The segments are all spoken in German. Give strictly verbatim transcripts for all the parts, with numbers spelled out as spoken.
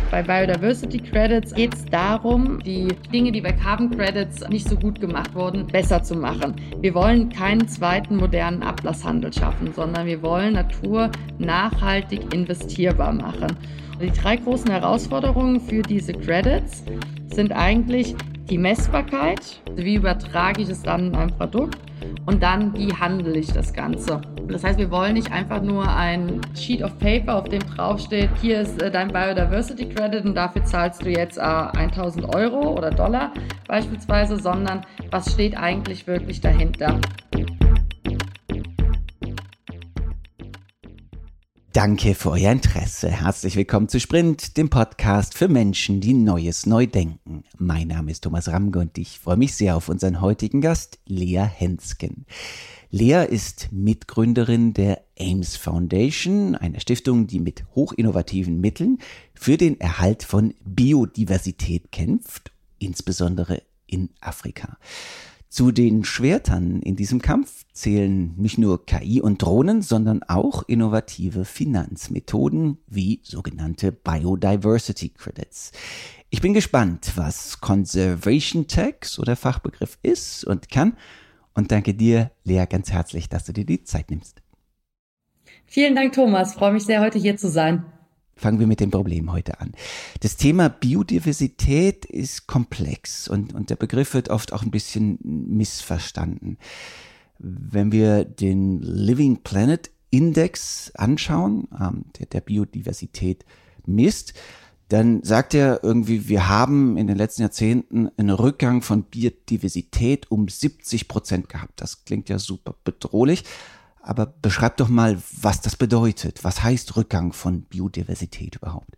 Bei Biodiversity Credits geht es darum, die Dinge, die bei Carbon Credits nicht so gut gemacht wurden, besser zu machen. Wir wollen keinen zweiten modernen Ablasshandel schaffen, sondern wir wollen Natur nachhaltig investierbar machen. Die drei großen Herausforderungen für diese Credits sind eigentlich die Messbarkeit, wie übertrage ich es dann in ein Produkt, und dann, wie handle ich das Ganze. Das heißt, wir wollen nicht einfach nur ein Sheet of Paper, auf dem draufsteht, hier ist äh, dein Biodiversity Credit und dafür zahlst du jetzt äh, tausend Euro oder Dollar beispielsweise, sondern was steht eigentlich wirklich dahinter. Danke für euer Interesse. Herzlich willkommen zu Sprint, dem Podcast für Menschen, die Neues neu denken. Mein Name ist Thomas Ramge und ich freue mich sehr auf unseren heutigen Gast, Lea Hensken. Lea ist Mitgründerin der Ames Foundation, einer Stiftung, die mit hochinnovativen Mitteln für den Erhalt von Biodiversität kämpft, insbesondere in Afrika. Zu den Schwertern in diesem Kampf zählen nicht nur K I und Drohnen, sondern auch innovative Finanzmethoden wie sogenannte Biodiversity Credits. Ich bin gespannt, was Conservation Tech, so der Fachbegriff, ist und kann. Und danke dir, Lea, ganz herzlich, dass du dir die Zeit nimmst. Vielen Dank, Thomas. Ich freue mich sehr, heute hier zu sein. Fangen wir mit dem Problem heute an. Das Thema Biodiversität ist komplex und, und der Begriff wird oft auch ein bisschen missverstanden. Wenn wir den Living Planet Index anschauen, ähm, der, der Biodiversität misst, dann sagt er irgendwie, wir haben in den letzten Jahrzehnten einen Rückgang von Biodiversität um siebzig Prozent gehabt. Das klingt ja super bedrohlich. Aber beschreib doch mal, was das bedeutet. Was heißt Rückgang von Biodiversität überhaupt?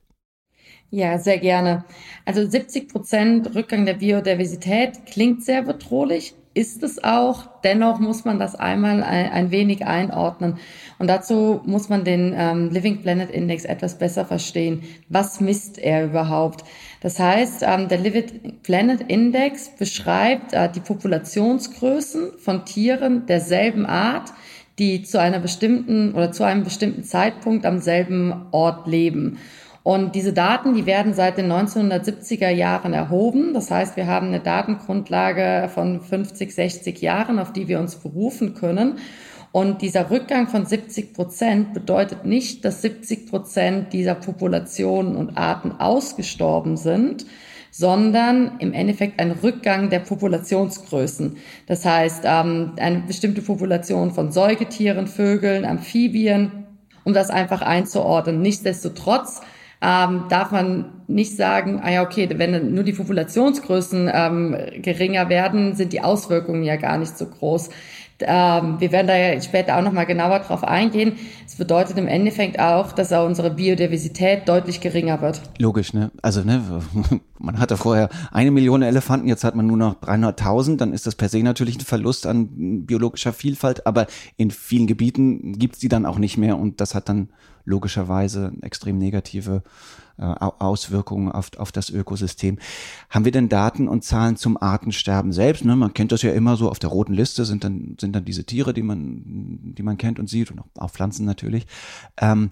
Ja, sehr gerne. Also siebzig Prozent Rückgang der Biodiversität klingt sehr bedrohlich, ist es auch. Dennoch muss man das einmal ein, ein wenig einordnen. Und dazu muss man den ähm, Living Planet Index etwas besser verstehen. Was misst er überhaupt? Das heißt, ähm, der Living Planet Index beschreibt äh, die Populationsgrößen von Tieren derselben Art, die zu einer bestimmten oder zu einem bestimmten Zeitpunkt am selben Ort leben. Und diese Daten, die werden seit den neunzehnhundertsiebziger Jahren erhoben. Das heißt, wir haben eine Datengrundlage von fünfzig, sechzig Jahren, auf die wir uns berufen können. Und dieser Rückgang von siebzig Prozent bedeutet nicht, dass siebzig Prozent dieser Populationen und Arten ausgestorben sind, sondern im Endeffekt ein Rückgang der Populationsgrößen. Das heißt, ähm, eine bestimmte Population von Säugetieren, Vögeln, Amphibien, um das einfach einzuordnen. Nichtsdestotrotz ähm, darf man nicht sagen, ah ja, okay, wenn nur die Populationsgrößen ähm, geringer werden, sind die Auswirkungen ja gar nicht so groß. Ähm, wir werden da ja später auch nochmal genauer drauf eingehen. Es bedeutet im Endeffekt auch, dass auch unsere Biodiversität deutlich geringer wird. Logisch, ne? Also, ne, man hatte vorher eine Million Elefanten, jetzt hat man nur noch dreihunderttausend, dann ist das per se natürlich ein Verlust an biologischer Vielfalt, aber in vielen Gebieten gibt's die dann auch nicht mehr und das hat dann logischerweise extrem negative äh, Auswirkungen auf, auf das Ökosystem. Haben wir denn Daten und Zahlen zum Artensterben selbst? Ne? Man kennt das ja immer so, auf der roten Liste sind dann, sind dann diese Tiere, die man, die man kennt und sieht und auch Pflanzen natürlich. Ähm,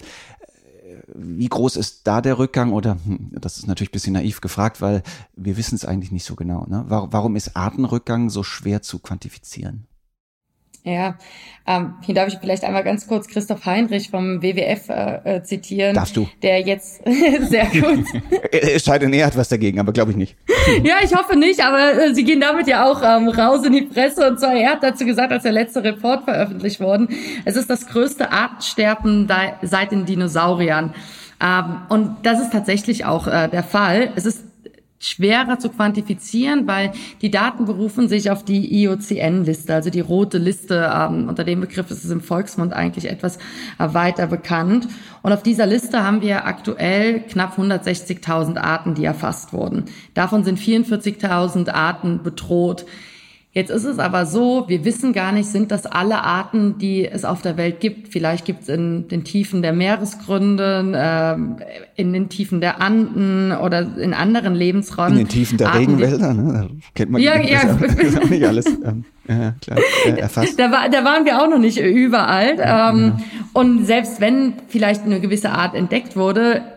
wie groß ist da der Rückgang? Oder, hm, das ist natürlich ein bisschen naiv gefragt, weil wir wissen es eigentlich nicht so genau. Ne? Warum ist Artenrückgang so schwer zu quantifizieren? Ja, ähm, hier darf ich vielleicht einmal ganz kurz Christoph Heinrich vom W W F äh, zitieren. Darfst du? Der jetzt, sehr gut. Es sei denn, er hat was dagegen, aber glaube ich nicht. Ja, ich hoffe nicht, aber äh, sie gehen damit ja auch ähm, raus in die Presse. Und zwar, er hat dazu gesagt, als der letzte Report veröffentlicht worden, es ist das größte Artensterben da, seit den Dinosauriern. Ähm, und das ist tatsächlich auch äh, der Fall. Es ist schwerer zu quantifizieren, weil die Daten berufen sich auf die I U C N-Liste, also die rote Liste. Ähm, unter dem Begriff ist es im Volksmund eigentlich etwas äh, weiter bekannt. Und auf dieser Liste haben wir aktuell knapp hundertsechzigtausend Arten, die erfasst wurden. Davon sind vierundvierzigtausend Arten bedroht. Jetzt ist es aber so, wir wissen gar nicht, sind das alle Arten, die es auf der Welt gibt. Vielleicht gibt es in den Tiefen der Meeresgründe, äh, in den Tiefen der Anden oder in anderen Lebensräumen. In den Tiefen der Arten, Regenwälder, ne? Da kennt man ja, ja. Ist auch nicht alles ähm, ja, klar, äh, erfasst. Da, war, da waren wir auch noch nicht überall. Ähm, ja. Und selbst wenn vielleicht eine gewisse Art entdeckt wurde,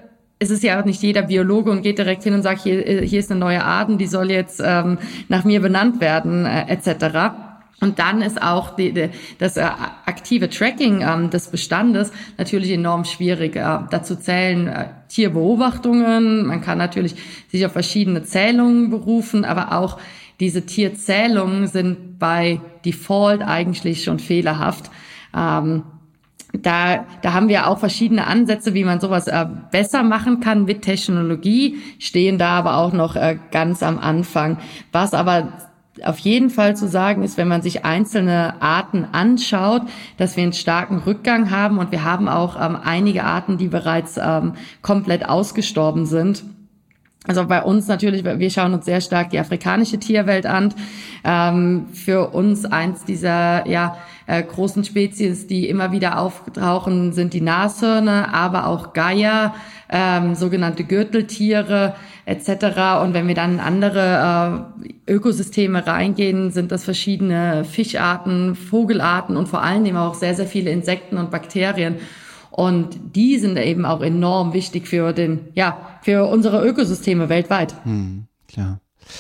es ist ja auch nicht jeder Biologe und geht direkt hin und sagt, hier, hier ist eine neue Art und die soll jetzt ähm, nach mir benannt werden, äh, et cetera. Und dann ist auch die, die, das äh, aktive Tracking ähm, des Bestandes natürlich enorm schwierig. Äh, dazu zählen äh, Tierbeobachtungen, man kann natürlich sich auf verschiedene Zählungen berufen, aber auch diese Tierzählungen sind bei Default eigentlich schon fehlerhaft. Ähm, Da, da haben wir auch verschiedene Ansätze, wie man sowas äh, besser machen kann mit Technologie, stehen da aber auch noch äh, ganz am Anfang. Was aber auf jeden Fall zu sagen ist, wenn man sich einzelne Arten anschaut, dass wir einen starken Rückgang haben und wir haben auch ähm, einige Arten, die bereits ähm, komplett ausgestorben sind. Also bei uns natürlich, wir schauen uns sehr stark die afrikanische Tierwelt an. Ähm, für uns eins dieser ja äh, großen Spezies, die immer wieder auftauchen, sind die Nashörner, aber auch Geier, ähm, sogenannte Gürteltiere et cetera. Und wenn wir dann in andere äh, Ökosysteme reingehen, sind das verschiedene Fischarten, Vogelarten und vor allen Dingen auch sehr, sehr viele Insekten und Bakterien. Und die sind eben auch enorm wichtig für den, ja, für unsere Ökosysteme weltweit. Hm, klar.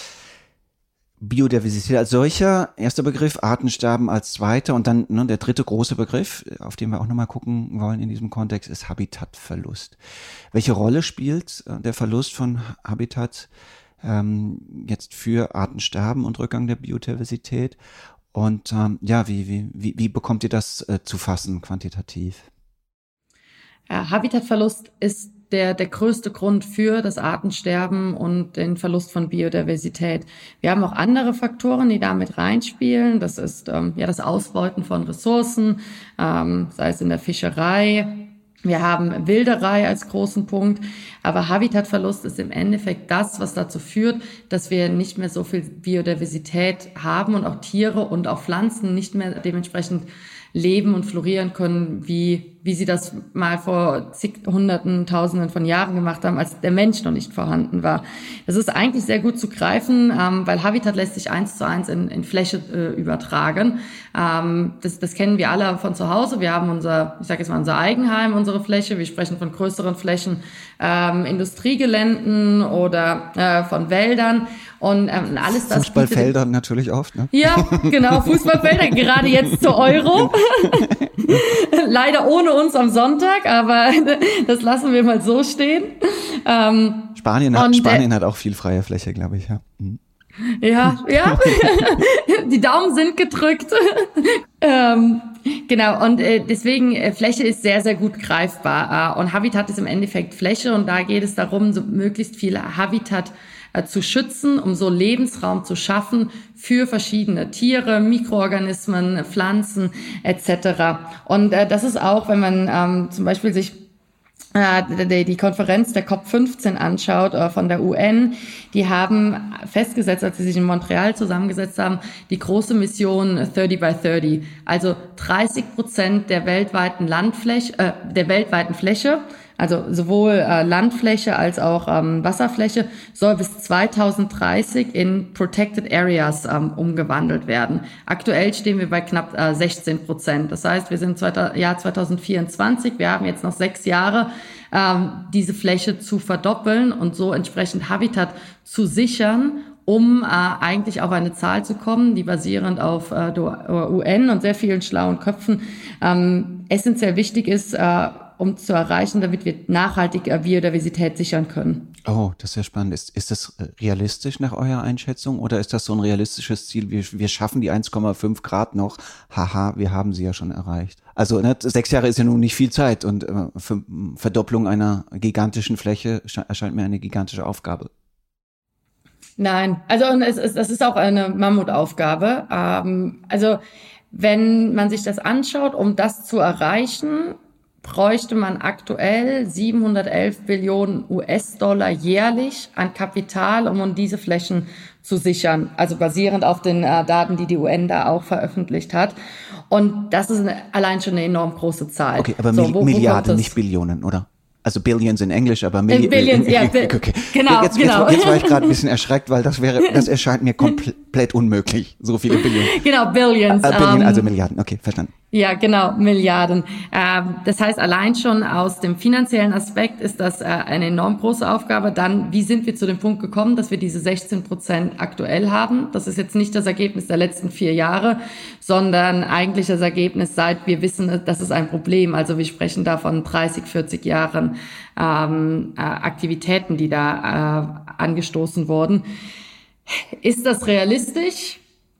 Biodiversität als solcher, erster Begriff, Artensterben als zweiter und dann ne, der dritte große Begriff, auf den wir auch nochmal gucken wollen in diesem Kontext, ist Habitatverlust. Welche Rolle spielt äh, der Verlust von Habitat ähm, jetzt für Artensterben und Rückgang der Biodiversität? Und ähm, ja, wie, wie, wie, wie bekommt ihr das äh, zu fassen, quantitativ? Ja, Habitatverlust ist der, der größte Grund für das Artensterben und den Verlust von Biodiversität. Wir haben auch andere Faktoren, die damit reinspielen. Das ist ähm, ja das Ausbeuten von Ressourcen, ähm, sei es in der Fischerei. Wir haben Wilderei als großen Punkt, aber Habitatverlust ist im Endeffekt das, was dazu führt, dass wir nicht mehr so viel Biodiversität haben und auch Tiere und auch Pflanzen nicht mehr dementsprechend leben und florieren können, wie wie sie das mal vor zig, hunderten, tausenden von Jahren gemacht haben, als der Mensch noch nicht vorhanden war. Das ist eigentlich sehr gut zu greifen, ähm, weil Habitat lässt sich eins zu eins in, in Fläche äh, übertragen. Ähm, das, das kennen wir alle von zu Hause. Wir haben unser, ich sage jetzt mal unser Eigenheim, unsere Fläche. Wir sprechen von größeren Flächen, ähm, Industriegeländen oder äh, von Wäldern. Und ähm, alles das. Fußballfeldern natürlich oft, ne? Ja, genau, Fußballfelder, gerade jetzt zur Euro. Leider ohne uns am Sonntag, aber das lassen wir mal so stehen. Ähm, Spanien hat, Spanien hat auch viel freie Fläche, glaube ich, ja. Mhm. Ja, ja. Die Daumen sind gedrückt. ähm, genau, und äh, deswegen, äh, Fläche ist sehr, sehr gut greifbar. Äh, und Habitat ist im Endeffekt Fläche und da geht es darum, so möglichst viel Habitat äh, zu schützen, um so Lebensraum zu schaffen für verschiedene Tiere, Mikroorganismen, Pflanzen et cetera. Und äh, das ist auch, wenn man ähm, zum Beispiel sich Die, die Konferenz der COP fünfzehn anschaut äh, von der U N, die haben festgesetzt, als sie sich in Montreal zusammengesetzt haben, die große Mission thirty by thirty, also dreißig Prozent der weltweiten Landfläche, äh, der weltweiten Fläche, also sowohl äh, Landfläche als auch ähm, Wasserfläche, soll bis zweitausenddreißig in Protected Areas ähm, umgewandelt werden. Aktuell stehen wir bei knapp äh, sechzehn Prozent. Das heißt, wir sind im Jahr zweitausendvierundzwanzig, wir haben jetzt noch sechs Jahre, ähm, diese Fläche zu verdoppeln und so entsprechend Habitat zu sichern, um äh, eigentlich auf eine Zahl zu kommen, die basierend auf äh, der U N und sehr vielen schlauen Köpfen ähm, essentiell wichtig ist, äh, um zu erreichen, damit wir nachhaltig Biodiversität sichern können. Oh, das ist sehr spannend. Ist, ist das realistisch nach eurer Einschätzung oder ist das so ein realistisches Ziel? Wir, wir schaffen die eins Komma fünf Grad noch. Haha, wir haben sie ja schon erreicht. Also ne, sechs Jahre ist ja nun nicht viel Zeit und äh, für Verdopplung einer gigantischen Fläche erscheint mir eine gigantische Aufgabe. Nein, also es ist, das ist auch eine Mammutaufgabe. Ähm, also wenn man sich das anschaut, um das zu erreichen, bräuchte man aktuell siebenhundertelf Billionen U S-Dollar jährlich an Kapital, um diese Flächen zu sichern. Also basierend auf den äh, Daten, die die U N da auch veröffentlicht hat. Und das ist eine, allein schon eine enorm große Zahl. Okay, aber so, wo, Milliarden, wo nicht Billionen, oder? Also Billions in Englisch, aber Milli- Billions, ja, okay. genau, jetzt, genau. Jetzt, jetzt war ich gerade ein bisschen erschreckt, weil das wäre, das erscheint mir komplett unmöglich, so viele Billionen. Genau, Billions. Äh, Billion, um, also Milliarden, okay, verstanden. Ja, genau, Milliarden. Ähm, das heißt, allein schon aus dem finanziellen Aspekt ist das äh, eine enorm große Aufgabe. Dann, wie sind wir zu dem Punkt gekommen, dass wir diese sechzehn Prozent aktuell haben? Das ist jetzt nicht das Ergebnis der letzten vier Jahre, sondern eigentlich das Ergebnis, seit wir wissen, das ist ein Problem. Also wir sprechen da von dreißig, vierzig Jahren ähm, äh, Aktivitäten, die da äh, angestoßen wurden. Ist das realistisch?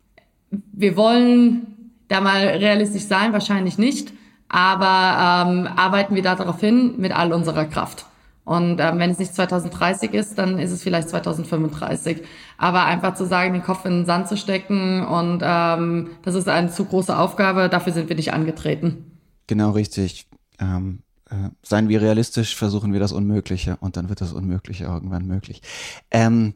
Wir wollen da mal realistisch sein, wahrscheinlich nicht, aber ähm, arbeiten wir da darauf hin mit all unserer Kraft. Und ähm, wenn es nicht zwanzig dreißig ist, dann ist es vielleicht zwanzig fünfunddreißig. Aber einfach zu sagen, den Kopf in den Sand zu stecken und ähm, das ist eine zu große Aufgabe, dafür sind wir nicht angetreten. Genau richtig. Ähm, äh, seien wir realistisch, versuchen wir das Unmögliche und dann wird das Unmögliche irgendwann möglich. Ähm,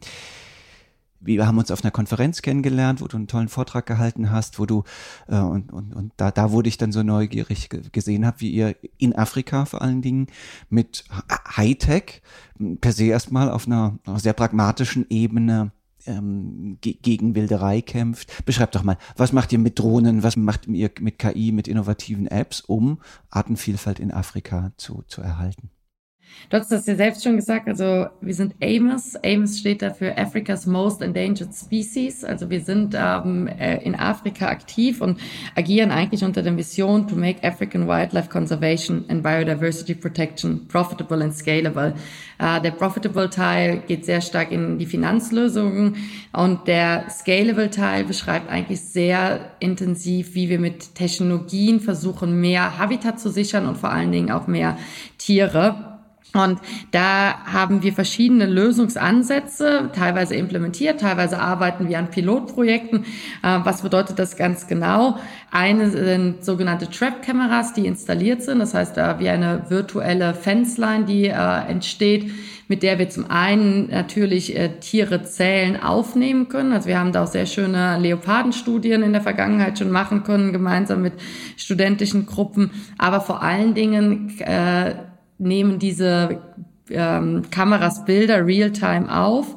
Wir haben uns auf einer Konferenz kennengelernt, wo du einen tollen Vortrag gehalten hast, wo du äh, und und und da da wurde ich dann so neugierig ge- gesehen habe, wie ihr in Afrika vor allen Dingen mit Hightech per se erstmal auf einer, einer sehr pragmatischen Ebene ähm, ge- gegen Wilderei kämpft. Beschreibt doch mal, was macht ihr mit Drohnen, was macht ihr mit K I, mit innovativen Apps, um Artenvielfalt in Afrika zu zu erhalten? Du hast das ja selbst schon gesagt, also wir sind AMOS. AMOS steht dafür Africa's Most Endangered Species. Also wir sind ähm, in Afrika aktiv und agieren eigentlich unter der Mission to make African Wildlife Conservation and Biodiversity Protection profitable and scalable. Äh, der profitable Teil geht sehr stark in die Finanzlösungen und der scalable Teil beschreibt eigentlich sehr intensiv, wie wir mit Technologien versuchen, mehr Habitat zu sichern und vor allen Dingen auch mehr Tiere. Und da haben wir verschiedene Lösungsansätze, teilweise implementiert, teilweise arbeiten wir an Pilotprojekten. Was bedeutet das ganz genau? Eine sind sogenannte Trap-Kameras, die installiert sind. Das heißt, wie eine virtuelle Fenceline, die entsteht, mit der wir zum einen natürlich äh, Tiere zählen, aufnehmen können. Also wir haben da auch sehr schöne Leopardenstudien in der Vergangenheit schon machen können, gemeinsam mit studentischen Gruppen. Aber vor allen Dingen äh, nehmen diese ähm, Kameras Bilder real-time auf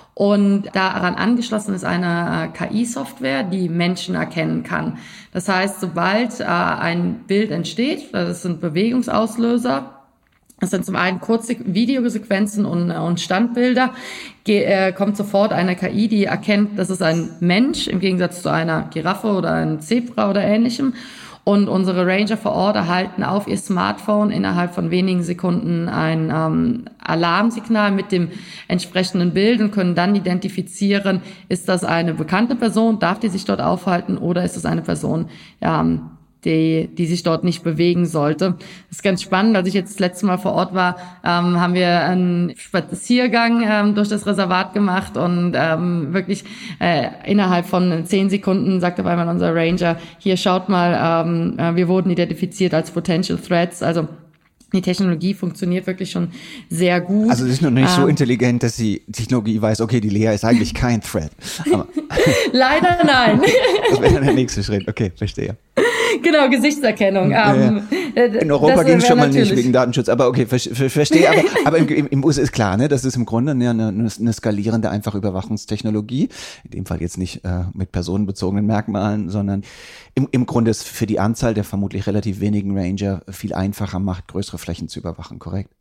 und daran angeschlossen ist eine äh, K I-Software, die Menschen erkennen kann. Das heißt, sobald äh, ein Bild entsteht, das sind Bewegungsauslöser, das sind zum einen kurze Videosequenzen und, und Standbilder, ge- äh, kommt sofort eine K I, die erkennt, das ist ein Mensch im Gegensatz zu einer Giraffe oder einem Zebra oder ähnlichem. Und unsere Ranger vor Ort erhalten auf ihr Smartphone innerhalb von wenigen Sekunden ein ähm, Alarmsignal mit dem entsprechenden Bild und können dann identifizieren, ist das eine bekannte Person, darf die sich dort aufhalten oder ist es eine Person, ähm, die, die sich dort nicht bewegen sollte. Das ist ganz spannend. Als ich jetzt das letzte Mal vor Ort war, ähm, haben wir einen Spaziergang ähm, durch das Reservat gemacht und ähm, wirklich äh, innerhalb von zehn Sekunden sagte bei einmal unser Ranger, hier schaut mal, ähm, äh, wir wurden identifiziert als Potential Threats. Also die Technologie funktioniert wirklich schon sehr gut. Also es ist noch nicht ähm, so intelligent, dass die Technologie weiß, okay, die Lea ist eigentlich kein Threat. Aber leider nein. Das wäre dann der nächste Schritt. Okay, verstehe. Genau, Gesichtserkennung. Ja, ähm, ja. In Europa ging es schon mal nicht wegen Datenschutz, aber okay, ver ver verstehe. Aber, aber im, im, im U S A ist klar, ne, das ist im Grunde eine, eine, eine skalierende einfach Überwachungstechnologie. In dem Fall jetzt nicht äh, mit personenbezogenen Merkmalen, sondern im, im Grunde ist für die Anzahl der vermutlich relativ wenigen Ranger viel einfacher macht, größere Flächen zu überwachen, korrekt?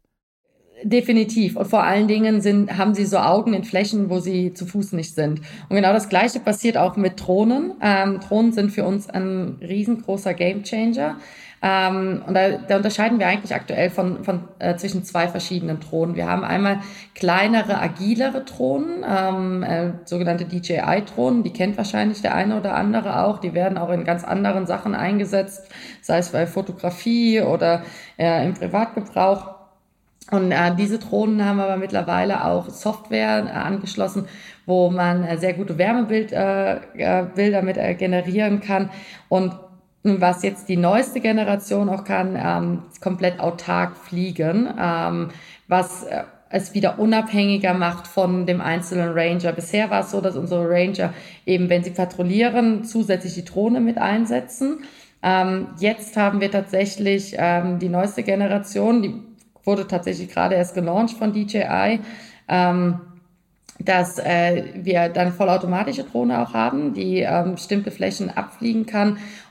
Definitiv. Und vor allen Dingen sind, haben sie so Augen in Flächen, wo sie zu Fuß nicht sind. Und genau das Gleiche passiert auch mit Drohnen. Ähm, Drohnen sind für uns ein riesengroßer Gamechanger. Ähm, und da, da unterscheiden wir eigentlich aktuell von, von äh, zwischen zwei verschiedenen Drohnen. Wir haben einmal kleinere, agilere Drohnen, ähm, äh, sogenannte D J I-Drohnen. Die kennt wahrscheinlich der eine oder andere auch. Die werden auch in ganz anderen Sachen eingesetzt, sei es bei Fotografie oder äh, im Privatgebrauch. Und äh, diese Drohnen haben aber mittlerweile auch Software äh, angeschlossen, wo man äh, sehr gute Wärmebilder äh, Bilder mit äh, generieren kann. Und was jetzt die neueste Generation auch kann, ähm, komplett autark fliegen, ähm, was äh, es wieder unabhängiger macht von dem einzelnen Ranger. Bisher war es so, dass unsere Ranger eben, wenn sie patrouillieren, zusätzlich die Drohne mit einsetzen. Ähm, jetzt haben wir tatsächlich ähm, die neueste Generation, die wurde tatsächlich gerade erst gelauncht von D J I, ähm, dass äh, wir dann vollautomatische Drohne auch haben, die ähm, bestimmte Flächen abfliegen kann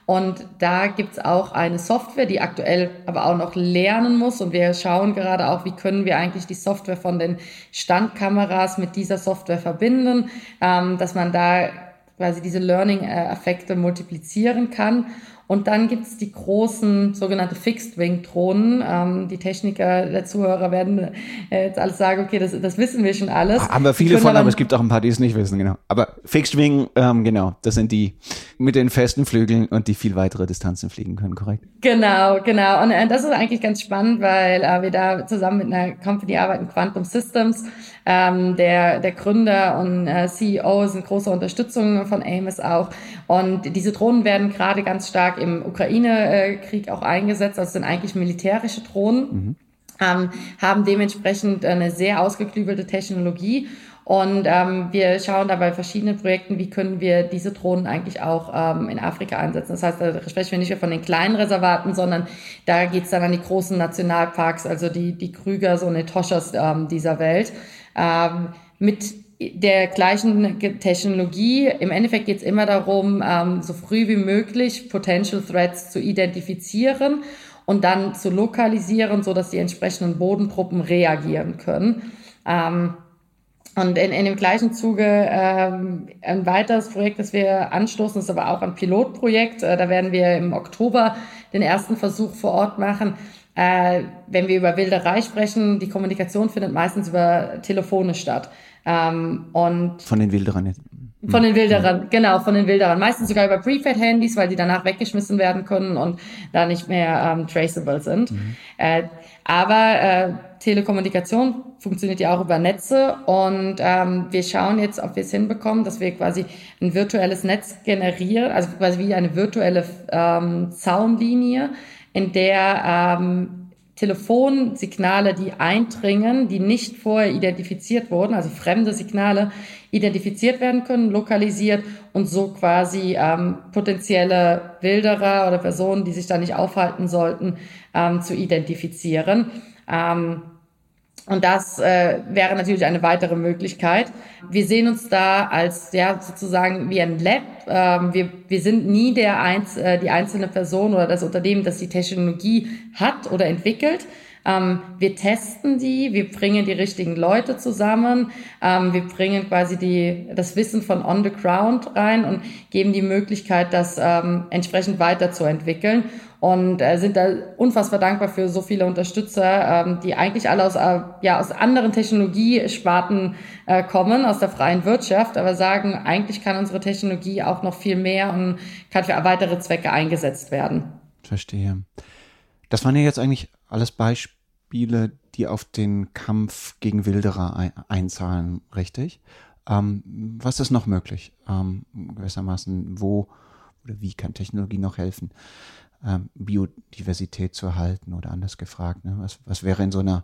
Und da gibt's auch eine Software, die aktuell aber auch noch lernen muss. Und wir schauen gerade auch, wie können wir eigentlich die Software von den Standkameras mit dieser Software verbinden, ähm, dass man da quasi diese Learning-Effekte multiplizieren kann. Und dann gibt's die großen sogenannte Fixed-Wing-Drohnen. Ähm, die Techniker der Zuhörer werden äh, jetzt alles sagen, okay, das, das wissen wir schon alles. Haben wir viele von, aber es gibt auch ein paar, die es nicht wissen, genau. Aber Fixed-Wing, ähm, genau, das sind die mit den festen Flügeln und die viel weitere Distanzen fliegen können, korrekt? Genau, genau. Und äh, das ist eigentlich ganz spannend, weil äh, wir da zusammen mit einer Company arbeiten, Quantum Systems. Ähm, der, der Gründer und äh, C E O ist eine große Unterstützung von Amos auch. Und diese Drohnen werden gerade ganz stark im Ukraine-Krieg auch eingesetzt. Also sind eigentlich militärische Drohnen, mhm. ähm, haben dementsprechend eine sehr ausgeklügelte Technologie. Und ähm, wir schauen da bei verschiedenen Projekten, wie können wir diese Drohnen eigentlich auch ähm, in Afrika einsetzen. Das heißt, da sprechen wir nicht mehr von den kleinen Reservaten, sondern da geht's dann an die großen Nationalparks, also die, die Krügers und Etoschas ähm, dieser Welt. Ähm, mit der gleichen Technologie. Im Endeffekt geht es immer darum, ähm, so früh wie möglich Potential Threats zu identifizieren und dann zu lokalisieren, so dass die entsprechenden Bodentruppen reagieren können. Ähm, und in, in dem gleichen Zuge ähm, ein weiteres Projekt, das wir anstoßen, ist aber auch ein Pilotprojekt. Äh, da werden wir im Oktober den ersten Versuch vor Ort machen. Äh, wenn wir über Wilderei sprechen, die Kommunikation findet meistens über Telefone statt. Ähm, und von den Wilderern jetzt. Von den Wilderern, mhm. genau, von den Wilderern. Meistens sogar über Prepaid-Handys, weil die danach weggeschmissen werden können und da nicht mehr ähm, traceable sind. Mhm. Äh, aber äh, Telekommunikation funktioniert ja auch über Netze und ähm, wir schauen jetzt, ob wir es hinbekommen, dass wir quasi ein virtuelles Netz generieren, also quasi wie eine virtuelle ähm, Zaunlinie, in der ähm, Telefonsignale, die eindringen, die nicht vorher identifiziert wurden, also fremde Signale, identifiziert werden können, lokalisiert und so quasi ähm, potenzielle Wilderer oder Personen, die sich da nicht aufhalten sollten, ähm, zu identifizieren. Ähm, und das äh, wäre natürlich eine weitere Möglichkeit. Wir sehen uns da als ja sozusagen wie ein Lab. Ähm, wir wir sind nie der Einz, äh, die einzelne Person oder das Unternehmen, das die Technologie hat oder entwickelt. Ähm, wir testen die, wir bringen die richtigen Leute zusammen, ähm, wir bringen quasi die das Wissen von on the ground rein und geben die Möglichkeit, das ähm, entsprechend weiterzuentwickeln. Und äh, sind da unfassbar dankbar für so viele Unterstützer, ähm, die eigentlich alle aus äh, ja aus anderen Technologiesparten äh, kommen, aus der freien Wirtschaft, aber sagen, eigentlich kann unsere Technologie auch noch viel mehr und kann für weitere Zwecke eingesetzt werden. Verstehe. Das waren ja jetzt eigentlich alles Beispiele, die auf den Kampf gegen Wilderer ein- einzahlen, richtig? Ähm, was ist noch möglich? Ähm, gewissermaßen, wo oder wie kann Technologie noch helfen? Ähm, Biodiversität zu erhalten oder anders gefragt, ne? was, was wäre in so einer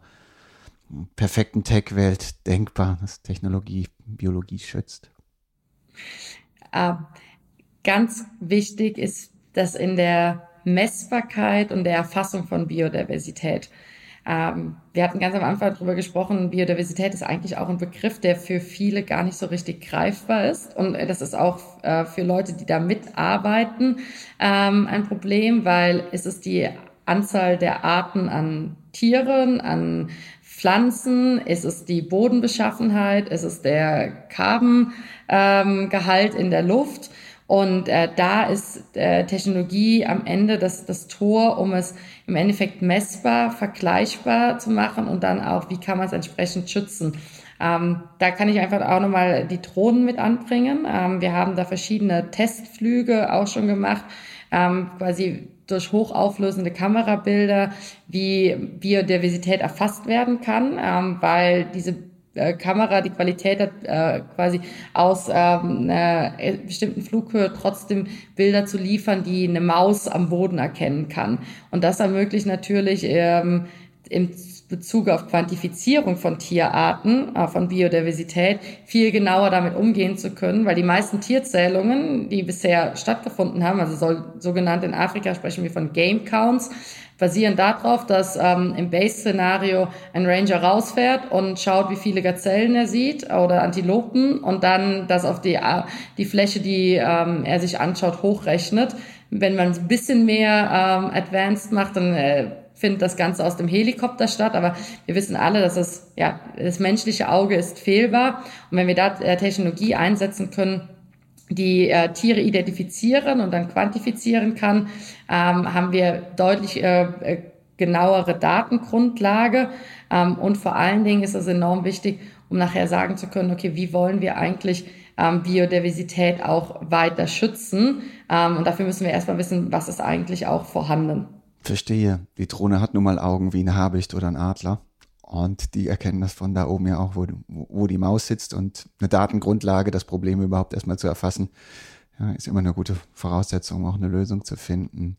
perfekten Tech-Welt denkbar, dass Technologie Biologie schützt? Äh, ganz wichtig ist, dass in der Messbarkeit und der Erfassung von Biodiversität. Ähm, wir hatten ganz am Anfang darüber gesprochen, Biodiversität ist eigentlich auch ein Begriff, der für viele gar nicht so richtig greifbar ist. Und das ist auch äh, für Leute, die da mitarbeiten, ähm, ein Problem, weil es ist die Anzahl der Arten an Tieren, an Pflanzen, es ist die Bodenbeschaffenheit, es ist der Carbongehalt ähm, in der Luft. Und äh, da ist äh, Technologie am Ende das, das Tor, um es im Endeffekt messbar, vergleichbar zu machen und dann auch, wie kann man es entsprechend schützen. Ähm, da kann ich einfach auch nochmal die Drohnen mit anbringen. Ähm, wir haben da verschiedene Testflüge auch schon gemacht, ähm, quasi durch hochauflösende Kamerabilder, wie Biodiversität erfasst werden kann, ähm, weil diese Kamera die Qualität hat, äh, quasi aus ähm, einer bestimmten Flughöhe trotzdem Bilder zu liefern, die eine Maus am Boden erkennen kann. Und das ermöglicht natürlich ähm, im Bezug auf Quantifizierung von Tierarten, äh, von Biodiversität, viel genauer damit umgehen zu können, weil die meisten Tierzählungen, die bisher stattgefunden haben, also soll, sogenannt in Afrika sprechen wir von Game Counts, basieren darauf, dass ähm, im Base-Szenario ein Ranger rausfährt und schaut, wie viele Gazellen er sieht oder Antilopen und dann das auf die die Fläche, die ähm, er sich anschaut, hochrechnet, Wenn man es ein bisschen mehr ähm, advanced macht, dann äh, findet das Ganze aus dem Helikopter statt. Aber wir wissen alle, dass das, ja, das menschliche Auge ist fehlbar. Und wenn wir da äh, Technologie einsetzen können, die äh, Tiere identifizieren und dann quantifizieren kann, ähm, haben wir deutlich äh, genauere Datengrundlage. Ähm, und vor allen Dingen ist es enorm wichtig, um nachher sagen zu können, okay, wie wollen wir eigentlich ähm, Biodiversität auch weiter schützen? Ähm, und dafür müssen wir erstmal wissen, was ist eigentlich auch vorhanden. Verstehe. Die Drohne hat nun mal Augen wie ein Habicht oder ein Adler. Und die erkennen das von da oben ja auch, wo, wo die Maus sitzt. Und eine Datengrundlage, das Problem überhaupt erstmal zu erfassen, ja, ist immer eine gute Voraussetzung, um auch eine Lösung zu finden.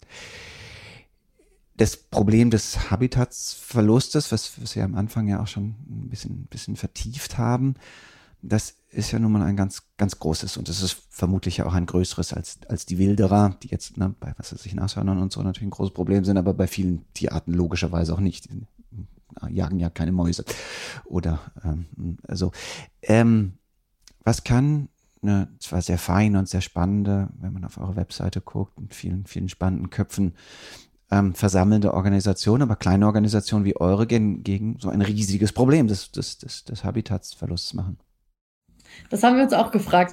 Das Problem des Habitatsverlustes, was, was wir am Anfang ja auch schon ein bisschen, ein bisschen vertieft haben, das ist ja nun mal ein ganz, ganz großes und das ist vermutlich ja auch ein größeres als, als die Wilderer, die jetzt, ne, bei was weiß ich, Nashörnern und so natürlich ein großes Problem sind, aber bei vielen Tierarten logischerweise auch nicht. Die jagen ja keine Mäuse oder ähm, so. Ähm, was kann eine zwar sehr feine und sehr spannende, wenn man auf eure Webseite guckt, mit vielen, vielen spannenden Köpfen, ähm, versammelnde Organisation, aber kleine Organisationen wie eure gegen, gegen so ein riesiges Problem des, des, des, des Habitatsverlusts machen? Das haben wir uns auch gefragt.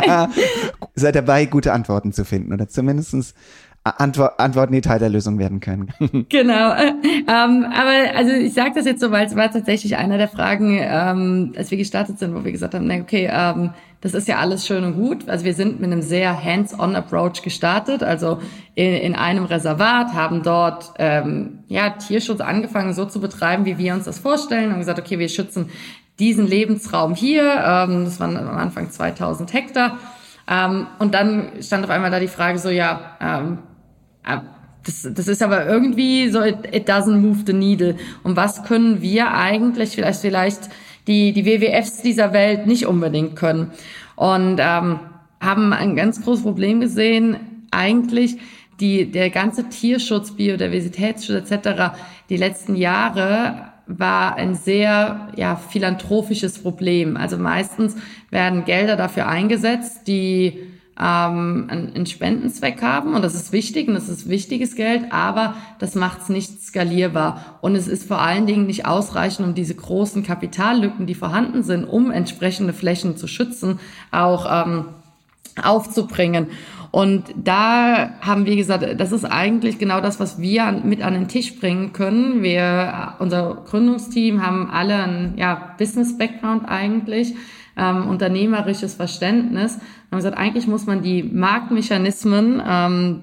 Seid dabei, gute Antworten zu finden oder zumindest Antwort, Antworten, die Teil der Lösung werden können. Genau. Ähm, aber also ich sage das jetzt so, weil es war tatsächlich einer der Fragen, ähm, als wir gestartet sind, wo wir gesagt haben, okay, ähm, das ist ja alles schön und gut. Also wir sind mit einem sehr hands-on-Approach gestartet, also in, in einem Reservat, haben dort ähm, ja Tierschutz angefangen so zu betreiben, wie wir uns das vorstellen, und gesagt, okay, wir schützen diesen Lebensraum hier. Ähm, das waren am Anfang zweitausend Hektar. Ähm, und dann stand auf einmal da die Frage so, ja, ähm, Das, das ist aber irgendwie so, it, it doesn't move the needle. Und was können wir eigentlich, vielleicht, vielleicht die, die W W Fs dieser Welt nicht unbedingt können? Und ähm, haben ein ganz großes Problem gesehen, eigentlich die, der ganze Tierschutz, Biodiversitätsschutz et cetera die letzten Jahre war ein sehr ja philanthropisches Problem. Also meistens werden Gelder dafür eingesetzt, die ähm, einen Spendenzweck haben, und das ist wichtig und das ist wichtiges Geld, aber das macht es nicht skalierbar und es ist vor allen Dingen nicht ausreichend, um diese großen Kapitallücken, die vorhanden sind, um entsprechende Flächen zu schützen, auch ähm, aufzubringen. Und da haben wir gesagt, das ist eigentlich genau das, was wir mit an den Tisch bringen können. Wir, unser Gründungsteam, haben alle ein ja, Business-Background eigentlich, ähm, unternehmerisches Verständnis. Wir haben gesagt, eigentlich muss man die Marktmechanismen ähm,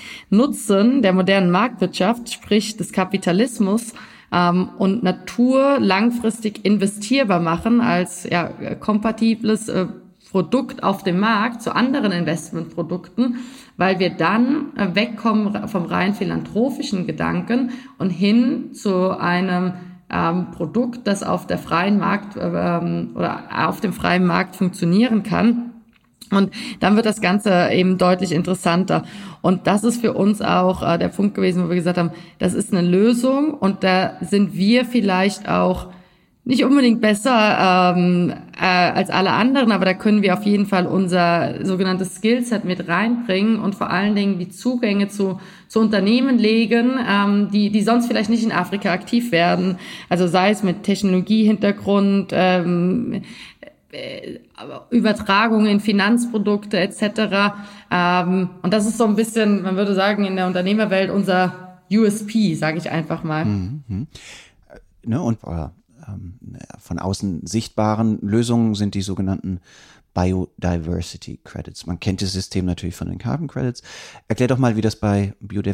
nutzen der modernen Marktwirtschaft, sprich des Kapitalismus, ähm, und Natur langfristig investierbar machen als ja, kompatibles äh, Produkt auf dem Markt zu anderen Investmentprodukten, weil wir dann wegkommen vom rein philanthropischen Gedanken und hin zu einem ähm, Produkt, das auf der freien Markt ähm, oder auf dem freien Markt funktionieren kann. Und dann wird das Ganze eben deutlich interessanter. Und das ist für uns auch äh, der Punkt gewesen, wo wir gesagt haben, das ist eine Lösung und da sind wir vielleicht auch nicht unbedingt besser ähm, äh, als alle anderen, aber da können wir auf jeden Fall unser sogenanntes Skillset mit reinbringen und vor allen Dingen die Zugänge zu zu Unternehmen legen, ähm, die die sonst vielleicht nicht in Afrika aktiv werden. Also sei es mit Technologiehintergrund, ähm, äh, Übertragungen in Finanzprodukte et cetera. Ähm, und das ist so ein bisschen, man würde sagen, in der Unternehmerwelt unser U S P, sage ich einfach mal. Mhm. Ne, und äh von außen sichtbaren Lösungen sind die sogenannten Biodiversity Credits. Man kennt das System natürlich von den Carbon Credits. Erklär doch mal, wie das bei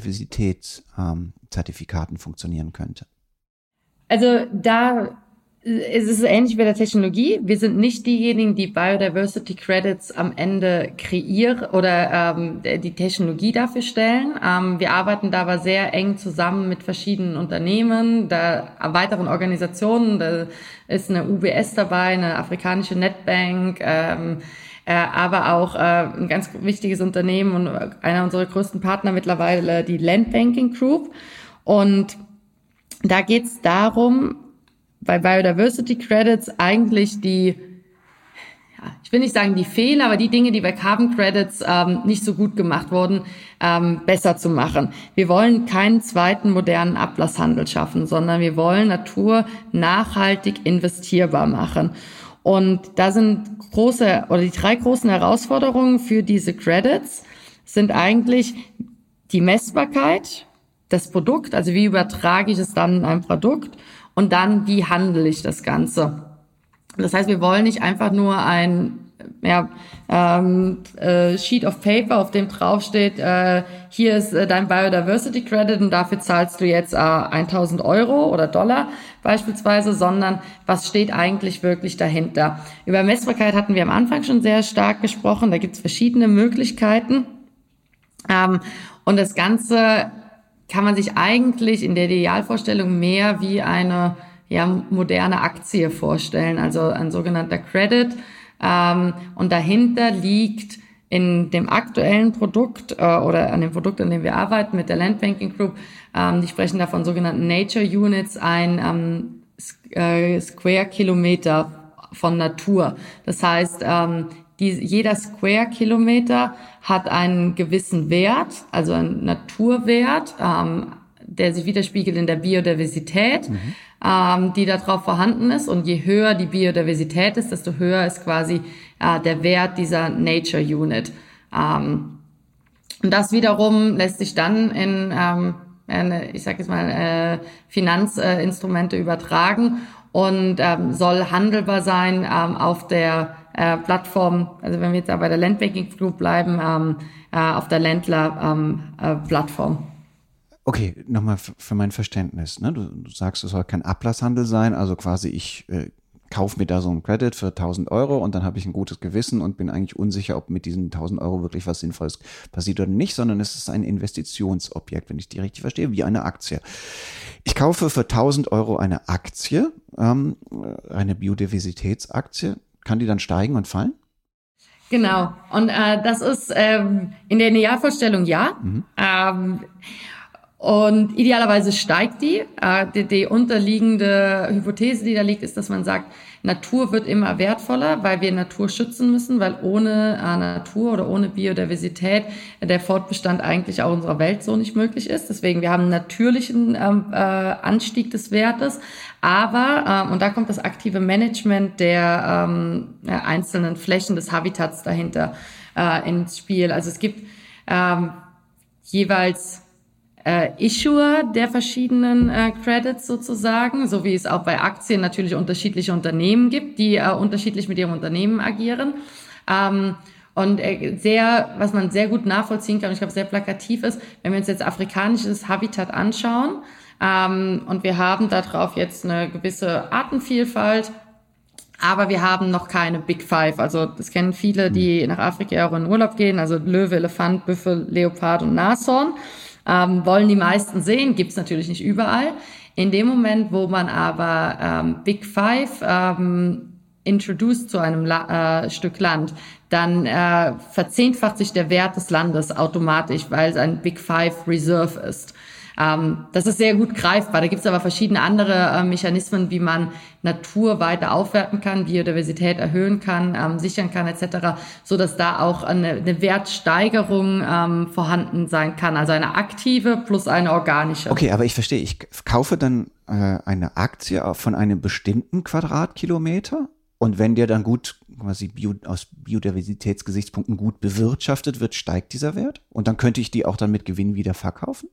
Biodiversitätszertifikaten ähm, funktionieren könnte. Also da ist es ähnlich wie der Technologie. Wir sind nicht diejenigen, die Biodiversity Credits am Ende kreieren oder ähm, die Technologie dafür stellen. Ähm, wir arbeiten da aber sehr eng zusammen mit verschiedenen Unternehmen, da weiteren Organisationen. Da ist eine U B S dabei, eine afrikanische Netbank, ähm, äh, aber auch äh, ein ganz wichtiges Unternehmen und einer unserer größten Partner mittlerweile, die Land Banking Group. Und da geht es darum, bei Biodiversity Credits eigentlich die ja, ich will nicht sagen die Fehler, aber die Dinge, die bei Carbon Credits ähm, nicht so gut gemacht wurden, ähm, besser zu machen. Wir wollen keinen zweiten modernen Ablasshandel schaffen, sondern wir wollen Natur nachhaltig investierbar machen. Und da sind große, oder die drei großen Herausforderungen für diese Credits sind eigentlich die Messbarkeit, das Produkt, also wie übertrage ich es dann in ein Produkt, und dann wie handle ich das Ganze. Das heißt, wir wollen nicht einfach nur ein ja, ähm, äh, Sheet of Paper, auf dem draufsteht, äh, hier ist äh, dein Biodiversity Credit und dafür zahlst du jetzt äh, tausend Euro oder Dollar beispielsweise, sondern was steht eigentlich wirklich dahinter. Über Messbarkeit hatten wir am Anfang schon sehr stark gesprochen, da gibt es verschiedene Möglichkeiten ähm, und das Ganze kann man sich eigentlich in der Idealvorstellung mehr wie eine ja, moderne Aktie vorstellen, also ein sogenannter Credit. Ähm, und dahinter liegt in dem aktuellen Produkt äh, oder an dem Produkt, an dem wir arbeiten mit der Landbanking Group, ähm, die sprechen da von sogenannten Nature Units, ein ähm, äh, Square Kilometer von Natur. Das heißt, ähm, die, jeder Square Kilometer hat einen gewissen Wert, also einen Naturwert, ähm, der sich widerspiegelt in der Biodiversität, mhm. ähm, die da drauf vorhanden ist. Und je höher die Biodiversität ist, desto höher ist quasi äh, der Wert dieser Nature Unit. Ähm, und das wiederum lässt sich dann in, ähm, in ich sage jetzt mal, äh, Finanzinstrumente äh, übertragen und ähm, soll handelbar sein ähm, auf der äh, Plattform, also wenn wir jetzt da bei der Landbanking Group bleiben, ähm, äh, auf der Ländler-Plattform. Ähm, äh, Okay, nochmal für mein Verständnis. Ne? Du, du sagst, es soll kein Ablasshandel sein, also quasi ich äh, kaufe mir da so einen Credit für tausend Euro und dann habe ich ein gutes Gewissen und bin eigentlich unsicher, ob mit diesen tausend Euro wirklich was Sinnvolles passiert oder nicht, sondern es ist ein Investitionsobjekt, wenn ich die richtig verstehe, wie eine Aktie. Ich kaufe für tausend Euro eine Aktie, ähm, eine Biodiversitätsaktie. Kann die dann steigen und fallen? Genau. Und äh, das ist ähm, in der Idealvorstellung ja. Mhm. Ähm, Und idealerweise steigt die. Äh, die. Die unterliegende Hypothese, die da liegt, ist, dass man sagt, Natur wird immer wertvoller, weil wir Natur schützen müssen, weil ohne äh, Natur oder ohne Biodiversität der Fortbestand eigentlich auch unserer Welt so nicht möglich ist. Deswegen, wir haben einen natürlichen ähm, äh, Anstieg des Wertes, aber, ähm, und da kommt das aktive Management der ähm, ja, einzelnen Flächen des Habitats dahinter äh, ins Spiel. Also es gibt ähm, jeweils Äh, Issuer der verschiedenen äh, Credits sozusagen, so wie es auch bei Aktien natürlich unterschiedliche Unternehmen gibt, die äh, unterschiedlich mit ihrem Unternehmen agieren. Ähm, und äh, sehr, was man sehr gut nachvollziehen kann, und ich glaube sehr plakativ ist, wenn wir uns jetzt afrikanisches Habitat anschauen ähm, und wir haben darauf jetzt eine gewisse Artenvielfalt, aber wir haben noch keine Big Five. Also das kennen viele, die nach Afrika auch in Urlaub gehen, also Löwe, Elefant, Büffel, Leopard und Nashorn. Ähm, wollen die meisten sehen, gibt's natürlich nicht überall. In dem Moment, wo man aber ähm, Big Five ähm, introduced zu einem La- äh, Stück Land, dann äh, verzehnfacht sich der Wert des Landes automatisch, weil es ein Big Five Reserve ist. Ähm, das ist sehr gut greifbar. Da gibt's aber verschiedene andere äh, Mechanismen, wie man Natur weiter aufwerten kann, Biodiversität erhöhen kann, ähm, sichern kann et cetera, so dass da auch eine, eine Wertsteigerung ähm, vorhanden sein kann. Also eine aktive plus eine organische. Okay, aber ich verstehe. Ich kaufe dann äh, eine Aktie von einem bestimmten Quadratkilometer und wenn der dann gut quasi Bio, aus Biodiversitätsgesichtspunkten gut bewirtschaftet wird, steigt dieser Wert und dann könnte ich die auch dann mit Gewinn wieder verkaufen?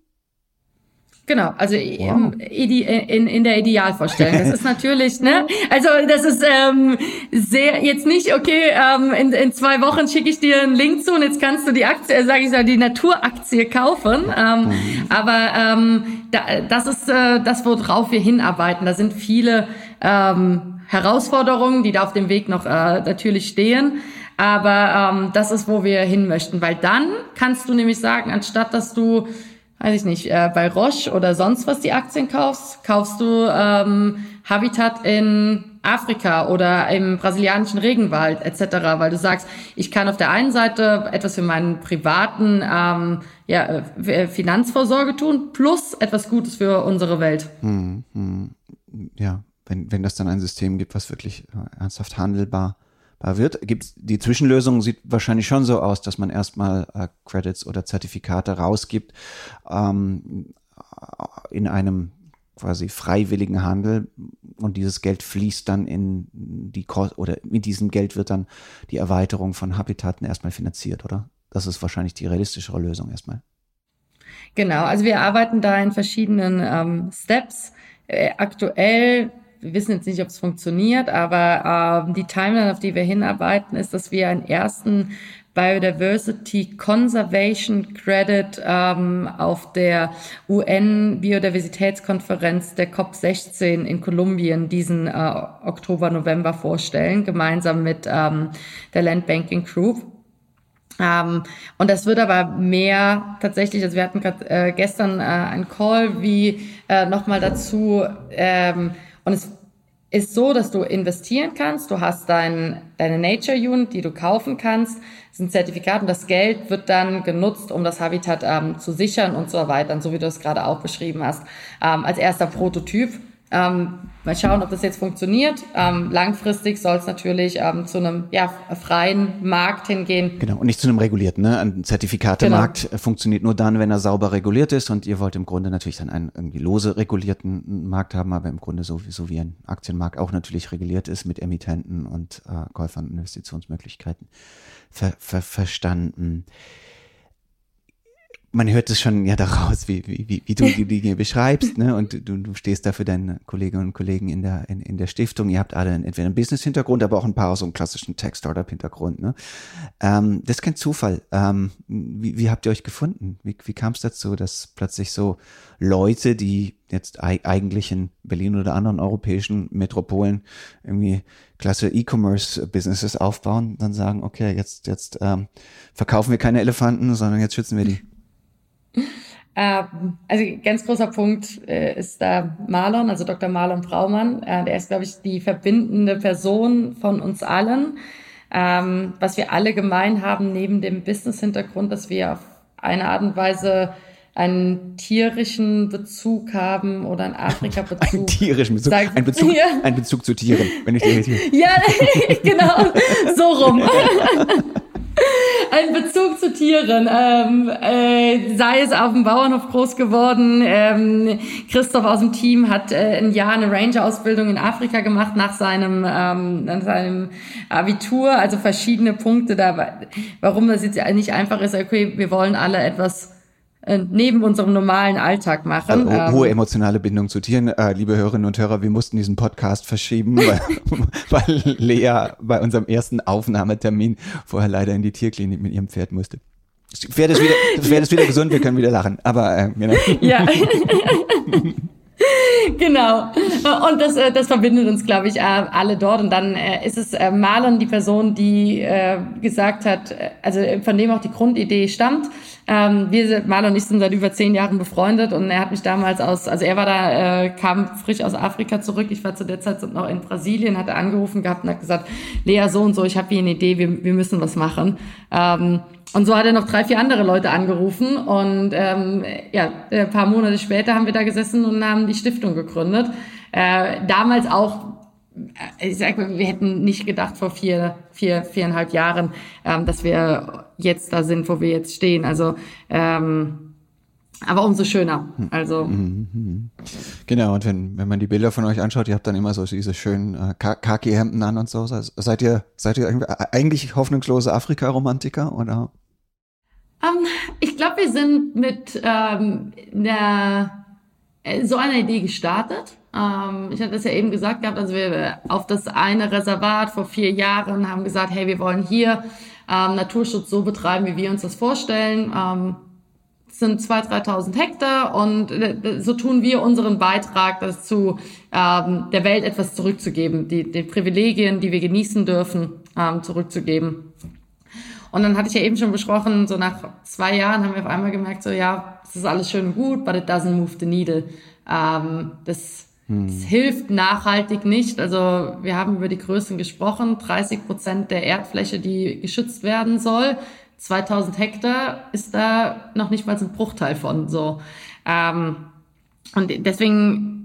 Genau, also wow. in, in der Idealvorstellung. Das ist natürlich, ne, also das ist ähm, sehr jetzt nicht, okay, ähm, in, in zwei Wochen schicke ich dir einen Link zu und jetzt kannst du die Aktie, äh, sage ich mal, die Naturaktie kaufen. Ähm, mhm. Aber ähm, da, das ist äh, das, worauf wir hinarbeiten. Da sind viele ähm, Herausforderungen, die da auf dem Weg noch äh, natürlich stehen. Aber ähm, das ist, wo wir hin möchten, weil dann kannst du nämlich sagen, anstatt dass du weiß ich nicht, äh, bei Roche oder sonst was die Aktien kaufst, kaufst du ähm, Habitat in Afrika oder im brasilianischen Regenwald et cetera, weil du sagst, ich kann auf der einen Seite etwas für meinen privaten ähm, ja, äh, Finanzvorsorge tun, plus etwas Gutes für unsere Welt. Hm, hm. Ja, wenn, wenn das dann ein System gibt, was wirklich ernsthaft handelbar wird. Gibt's, die Zwischenlösung sieht wahrscheinlich schon so aus, dass man erstmal äh, Credits oder Zertifikate rausgibt ähm, in einem quasi freiwilligen Handel und dieses Geld fließt dann in die Kosten oder mit diesem Geld wird dann die Erweiterung von Habitaten erstmal finanziert, oder? Das ist wahrscheinlich die realistischere Lösung erstmal. Genau, also wir arbeiten da in verschiedenen ähm, Steps. Äh, aktuell, wir wissen jetzt nicht, ob es funktioniert, aber ähm, die Timeline, auf die wir hinarbeiten, ist, dass wir einen ersten Biodiversity Conservation Credit ähm, auf der U N-Biodiversitätskonferenz der COP sechzehn in Kolumbien diesen äh, Oktober, November vorstellen, gemeinsam mit ähm, der Land Banking Group. Ähm, und das wird aber mehr tatsächlich, also wir hatten grad, äh, gestern äh, einen Call wie äh, nochmal dazu ähm, und es ist so, dass du investieren kannst, du hast dein, deine Nature Unit, die du kaufen kannst, das ist ein Zertifikat und das Geld wird dann genutzt, um das Habitat ähm, zu sichern und zu erweitern, so wie du es gerade auch beschrieben hast, ähm, als erster Prototyp. Ähm, mal schauen, ob das jetzt funktioniert. Ähm, langfristig soll es natürlich ähm, zu einem ja, freien Markt hingehen. Genau, und nicht zu einem regulierten. Ne? Ein Zertifikatemarkt genau. funktioniert nur dann, wenn er sauber reguliert ist und ihr wollt im Grunde natürlich dann einen irgendwie lose regulierten Markt haben, aber im Grunde so, so wie ein Aktienmarkt auch natürlich reguliert ist mit Emittenten und äh, Käufern und Investitionsmöglichkeiten. Ver, ver, verstanden. Man hört es schon ja daraus, wie, wie, wie du die Dinge beschreibst, ne? Und du, du stehst da für deine Kolleginnen und Kollegen in der, in, in der Stiftung. Ihr habt alle entweder einen Business-Hintergrund, aber auch ein paar so einen klassischen Tech-Startup-Hintergrund, ne? Ähm, das ist kein Zufall. Ähm, wie, wie habt ihr euch gefunden? Wie, wie kam es dazu, dass plötzlich so Leute, die jetzt e- eigentlich in Berlin oder anderen europäischen Metropolen irgendwie klasse E-Commerce-Businesses aufbauen, dann sagen, okay, jetzt, jetzt ähm, verkaufen wir keine Elefanten, sondern jetzt schützen wir die? Ähm, also ganz großer Punkt äh, ist da Marlon, also Doktor Marlon Braumann. Äh, der ist, glaube ich, die verbindende Person von uns allen. Ähm, was wir alle gemein haben, neben dem Business-Hintergrund, dass wir auf eine Art und Weise einen tierischen Bezug haben oder einen Afrika-Bezug. Einen tierischen Bezug, ein Bezug, ja. ein Bezug zu Tieren, wenn ich dir richtig... Ja, genau, so rum. Ein Bezug zu Tieren, ähm, äh, sei es auf dem Bauernhof groß geworden. Ähm, Christoph aus dem Team hat äh, ein Jahr eine Ranger-Ausbildung in Afrika gemacht nach seinem ähm, nach seinem Abitur, also verschiedene Punkte da. Warum das jetzt nicht einfach ist, okay, wir wollen alle etwas neben unserem normalen Alltag machen. Also, hohe emotionale Bindung zu Tieren. Äh, liebe Hörerinnen und Hörer, wir mussten diesen Podcast verschieben, weil, weil Lea bei unserem ersten Aufnahmetermin vorher leider in die Tierklinik mit ihrem Pferd musste. Das Pferd ist wieder, das Pferd ist wieder gesund, wir können wieder lachen. Aber äh, genau. Ja. Genau. Und das, das verbindet uns, glaube ich, alle dort. Und dann ist es Marlon, die Person, die gesagt hat, also von dem auch die Grundidee stammt. Wir, Marlon und ich, sind seit über zehn Jahren befreundet und er hat mich damals aus, also er war da, kam frisch aus Afrika zurück. Ich war zu der Zeit noch in Brasilien, hat er angerufen gehabt und hat gesagt, Lea, so und so, ich habe hier eine Idee, wir, wir müssen was machen. Und so hat er noch drei, vier andere Leute angerufen und ähm, ja, ein paar Monate später haben wir da gesessen und haben die Stiftung gegründet. Äh, damals auch, ich sag mal, wir hätten nicht gedacht vor vier, vier, viereinhalb Jahren, ähm, dass wir jetzt da sind, wo wir jetzt stehen. Also, ähm, aber umso schöner. Also genau, und wenn wenn man die Bilder von euch anschaut, ihr habt dann immer so diese schönen äh, Khaki-Hemden an und so. Seid ihr seid ihr eigentlich hoffnungslose Afrika-Romantiker oder? Um, ich glaube, wir sind mit ähm, einer, so einer Idee gestartet. Ähm, ich hatte das ja eben gesagt gehabt, also wir auf das eine Reservat vor vier Jahren haben gesagt, hey, wir wollen hier ähm, Naturschutz so betreiben, wie wir uns das vorstellen. Ähm, es sind zweitausend, dreitausend Hektar und äh, so tun wir unseren Beitrag dazu, ähm, der Welt etwas zurückzugeben, die, die Privilegien, die wir genießen dürfen, ähm, zurückzugeben. Und dann hatte ich ja eben schon besprochen, so nach zwei Jahren haben wir auf einmal gemerkt, so ja, das ist alles schön und gut, but it doesn't move the needle. Ähm, das, hm. das hilft nachhaltig nicht. Also wir haben über die Größen gesprochen, dreißig Prozent der Erdfläche, die geschützt werden soll. zweitausend Hektar ist da noch nicht mal ein Bruchteil von so. Ähm, und deswegen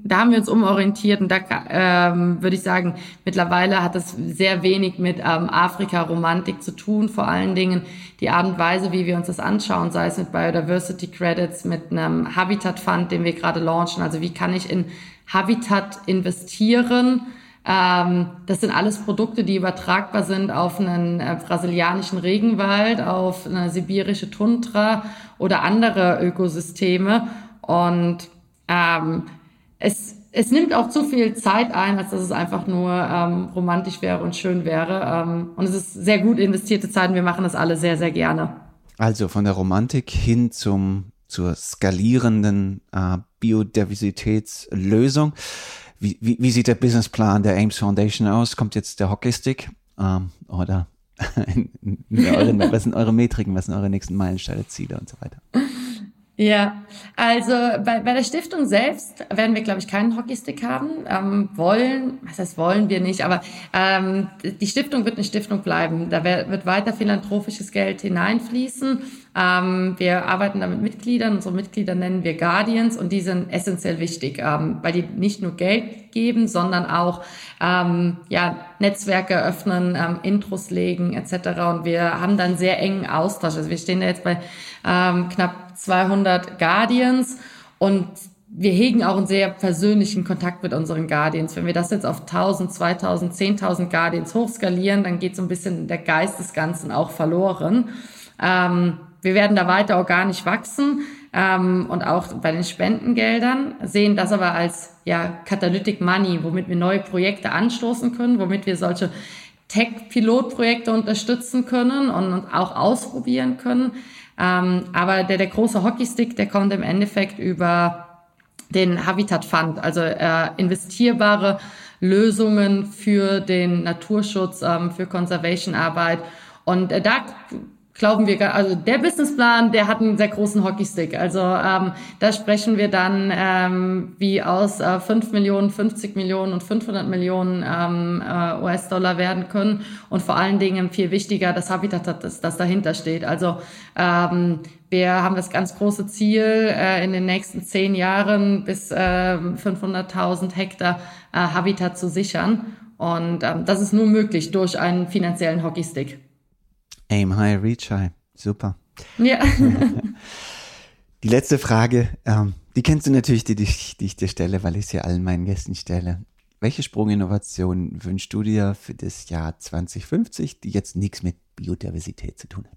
da haben wir uns umorientiert und da ähm, würde ich sagen, mittlerweile hat das sehr wenig mit ähm, Afrika-Romantik zu tun, vor allen Dingen die Art und Weise, wie wir uns das anschauen, sei es mit Biodiversity Credits, mit einem Habitat Fund, den wir gerade launchen, also wie kann ich in Habitat investieren. Ähm, das sind alles Produkte, die übertragbar sind auf einen äh, brasilianischen Regenwald, auf eine sibirische Tundra oder andere Ökosysteme. Und ähm, es, es nimmt auch zu viel Zeit ein, als dass es einfach nur ähm, romantisch wäre und schön wäre. Ähm, und es ist sehr gut investierte Zeit. Wir machen das alle sehr, sehr gerne. Also von der Romantik hin zum zur skalierenden äh, Biodiversitätslösung. Wie, wie, wie sieht der Businessplan der Ames Foundation aus? Kommt jetzt der Hockeystick? Ähm, oder in, in euren, was sind eure Metriken? Was sind eure nächsten Meilensteine, Ziele und so weiter? Ja, also bei, bei der Stiftung selbst werden wir, glaube ich, keinen Hockeystick haben. Ähm, wollen, was heißt wollen wir nicht, aber ähm, die Stiftung wird eine Stiftung bleiben. Da wird weiter philanthropisches Geld hineinfließen. Ähm, wir arbeiten da mit Mitgliedern. Unsere Mitglieder nennen wir Guardians und die sind essentiell wichtig, ähm, weil die nicht nur Geld geben, sondern auch ähm, ja Netzwerke öffnen, ähm, Intros legen et cetera. Und wir haben dann sehr engen Austausch. Also wir stehen da jetzt bei ähm, knapp zweihundert Guardians und wir hegen auch einen sehr persönlichen Kontakt mit unseren Guardians. Wenn wir das jetzt auf tausend, zweitausend, zehntausend Guardians hochskalieren, dann geht so ein bisschen der Geist des Ganzen auch verloren. Ähm, wir werden da weiter organisch wachsen ähm, und auch bei den Spendengeldern, sehen das aber als ja Catalytic Money, womit wir neue Projekte anstoßen können, womit wir solche Tech-Pilotprojekte unterstützen können und, und auch ausprobieren können. Ähm, aber der, der große Hockeystick, der kommt im Endeffekt über den Habitat Fund, also äh, investierbare Lösungen für den Naturschutz, ähm, für Conservation-Arbeit. Und äh, da glauben wir, also der Businessplan, der hat einen sehr großen Hockeystick. Also ähm, da sprechen wir dann, ähm, wie aus äh, fünf Millionen, fünfzig Millionen und fünfhundert Millionen ähm, äh, U S-Dollar werden können. Und vor allen Dingen viel wichtiger, das Habitat, das, das dahinter steht. Also ähm, wir haben das ganz große Ziel, äh, in den nächsten zehn Jahren bis äh, fünfhunderttausend Hektar äh, Habitat zu sichern. Und ähm, das ist nur möglich durch einen finanziellen Hockeystick. Aim high, reach high. Super. Ja. Die letzte Frage, ähm, die kennst du natürlich, die, die, die ich dir stelle, weil ich sie allen meinen Gästen stelle. Welche Sprunginnovation wünschst du dir für das Jahr zwanzig fünfzig, die jetzt nichts mit Biodiversität zu tun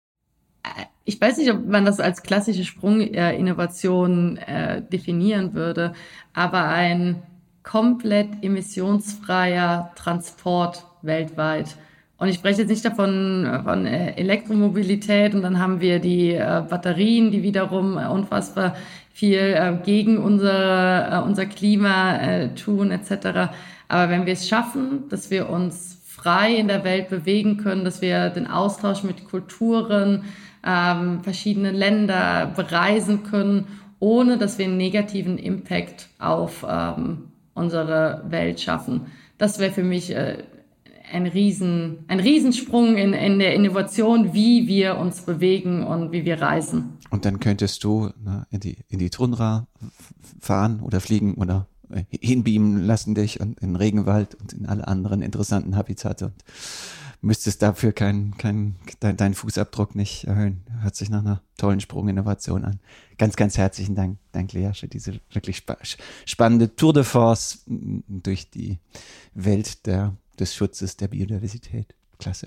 hat? Ich weiß nicht, ob man das als klassische Sprunginnovation äh, definieren würde, aber ein komplett emissionsfreier Transport weltweit. Und ich spreche jetzt nicht davon von Elektromobilität und dann haben wir die äh, Batterien, die wiederum äh, unfassbar viel äh, gegen unser, äh, unser Klima äh, tun et cetera. Aber wenn wir es schaffen, dass wir uns frei in der Welt bewegen können, dass wir den Austausch mit Kulturen, ähm, verschiedene Länder bereisen können, ohne dass wir einen negativen Impact auf ähm, unsere Welt schaffen. Das wäre für mich äh, ein Riesen, ein Riesensprung in, in der Innovation, wie wir uns bewegen und wie wir reisen. Und dann könntest du na, in die, in die Tundra fahren oder fliegen oder hinbeamen lassen dich und in den Regenwald und in alle anderen interessanten Habitate und müsstest dafür keinen, keinen, deinen dein Fußabdruck nicht erhöhen. Hört sich nach einer tollen Sprunginnovation an. Ganz, ganz herzlichen Dank, danke Lea, für diese wirklich spa- spannende Tour de Force durch die Welt der, des Schutzes der Biodiversität. Klasse.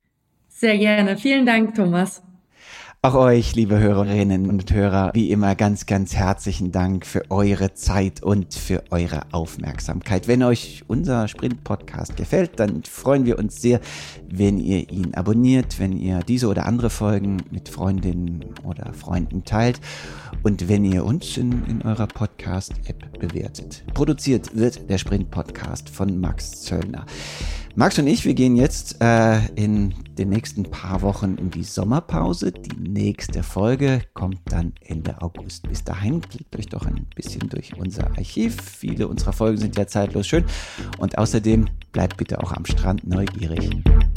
Sehr gerne. Vielen Dank, Thomas. Auch euch, liebe Hörerinnen und Hörer, wie immer ganz, ganz herzlichen Dank für eure Zeit und für eure Aufmerksamkeit. Wenn euch unser Sprint-Podcast gefällt, dann freuen wir uns sehr, wenn ihr ihn abonniert, wenn ihr diese oder andere Folgen mit Freundinnen oder Freunden teilt und wenn ihr uns in, in eurer Podcast-App bewertet. Produziert wird der Sprint-Podcast von Max Zöllner. Max und ich, wir gehen jetzt äh, in den nächsten paar Wochen in die Sommerpause. Die nächste Folge kommt dann Ende August. Bis dahin klickt euch doch ein bisschen durch unser Archiv. Viele unserer Folgen sind ja zeitlos schön. Und außerdem bleibt bitte auch am Strand neugierig.